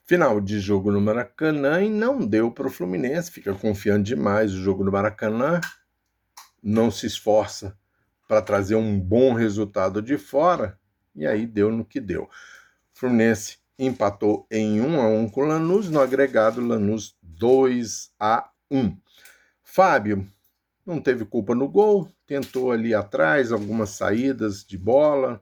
Final de jogo no Maracanã e não deu para o Fluminense, fica confiando demais o jogo no Maracanã, não se esforça para trazer um bom resultado de fora, e aí deu no que deu. Fluminense empatou em 1-1 com o Lanús, no agregado Lanús 2-1. Fábio não teve culpa no gol, tentou ali atrás algumas saídas de bola,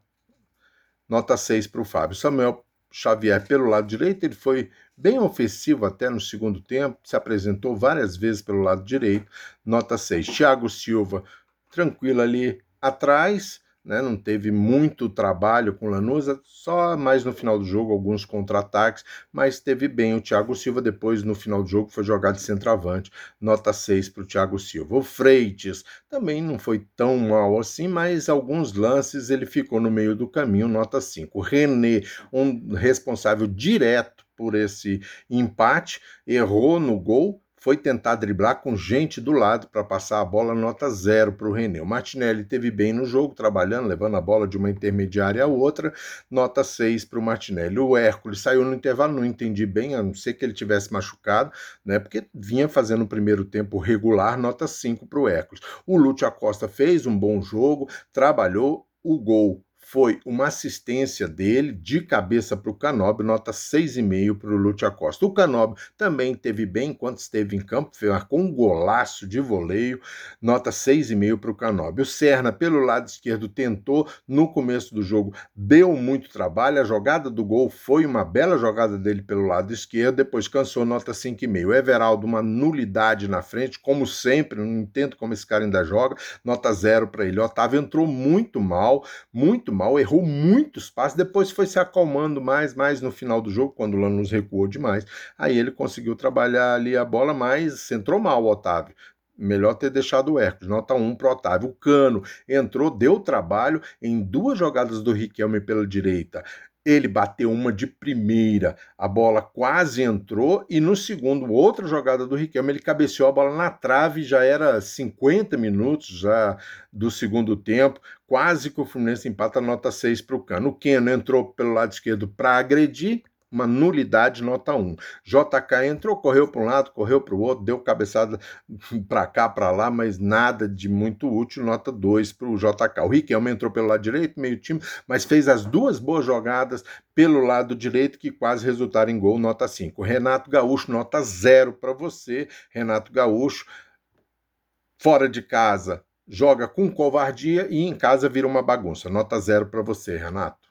nota 6 para o Fábio. Samuel Xavier pelo lado direito, ele foi bem ofensivo até no segundo tempo, se apresentou várias vezes pelo lado direito, nota 6. Thiago Silva, tranquilo ali atrás, né, não teve muito trabalho com o Lanús, só mais no final do jogo, alguns contra-ataques, mas teve bem o Thiago Silva, depois no final do jogo foi jogado de centroavante, nota 6 para o Thiago Silva. O Freitas também não foi tão mal assim, mas alguns lances ele ficou no meio do caminho, nota 5. O René, um responsável direto por esse empate, errou no gol, foi tentar driblar com gente do lado para passar a bola, nota 0 para o René. O Martinelli teve bem no jogo, trabalhando, levando a bola de uma intermediária a outra, nota 6 para o Martinelli. O Hércules saiu no intervalo, não entendi bem, a não ser que ele tivesse machucado, né, porque vinha fazendo o primeiro tempo regular, nota 5 para o Hércules. O Lúcio Acosta fez um bom jogo, trabalhou, o gol foi uma assistência dele de cabeça para o Canóbio, nota 6,5 para o Lúcio Acosta. O Canóbio também teve bem enquanto esteve em campo, marcou um golaço de voleio, nota 6,5 para o Canóbio. O Serna, pelo lado esquerdo, tentou no começo do jogo, deu muito trabalho, a jogada do gol foi uma bela jogada dele pelo lado esquerdo, depois cansou, nota 5,5. O Everaldo, uma nulidade na frente, como sempre, não entendo como esse cara ainda joga, nota 0 para ele. O Otávio entrou muito mal, errou muitos passes, depois foi se acalmando mais no final do jogo, quando o Lanús recuou demais, aí ele conseguiu trabalhar ali a bola, mas entrou mal o Otávio. Melhor ter deixado o Hércules, nota 1 para o Otávio. O Cano entrou, deu trabalho em duas jogadas do Riquelme pela direita. Ele bateu uma de primeira, a bola quase entrou, e no segundo, outra jogada do Riquelme, ele cabeceou a bola na trave, já era 50 minutos já do segundo tempo, quase que o Fluminense empata, nota 6 para o Cano. O Keno entrou pelo lado esquerdo para agredir, uma nulidade, nota 1. JK entrou, correu para um lado, correu para o outro, deu cabeçada para cá, para lá, mas nada de muito útil, nota 2 para o JK. O Riquelme entrou pelo lado direito, meio time, mas fez as duas boas jogadas pelo lado direito que quase resultaram em gol, nota 5. Renato Gaúcho, nota 0 para você. Renato Gaúcho, fora de casa, joga com covardia e em casa vira uma bagunça. Nota 0 para você, Renato.